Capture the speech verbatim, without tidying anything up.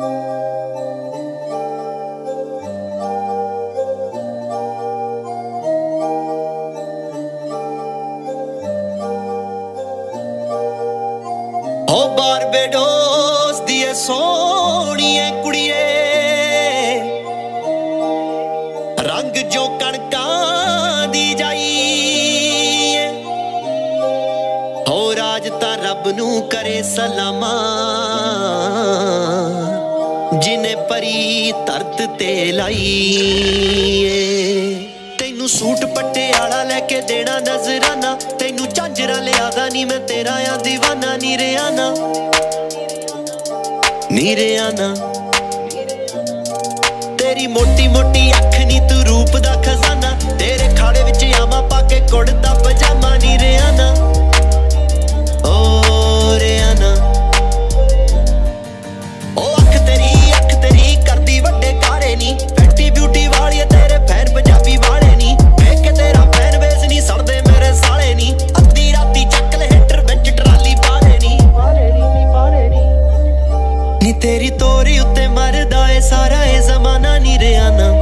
ओ Barbados दिए सोहणिए कुड़िए रंग जो कणकां दी जाई हो राज तां रब नू करे सलामा जिने परी धरत ते लाई तैनू सूट पटियाला लेके देना नजराना तैनू झांजरा लियादा नी मैं तेरा आ दीवाना नी रेआना नी रेआना तेरी मोटी मोटी अख नी तू रूप दा खजाना तेरे खाड़े विच आमा पाके कुड़दा पजामा नी रेआना ओ रेआना ओ अख तेरी अख तेरी करदी वड्डे कारे नी फैक्टी ब्यूटी वाली तेरे फैन पंजाबी वाले नी वेख के तेरा फैन बेस नी सड़दे मेरे साले नी अद्धी राती चक ले हिटर विच ट्राली पाले नी नी तेरी तोरी उत्ते मरदा ए सारा ए जमाना नी रेआना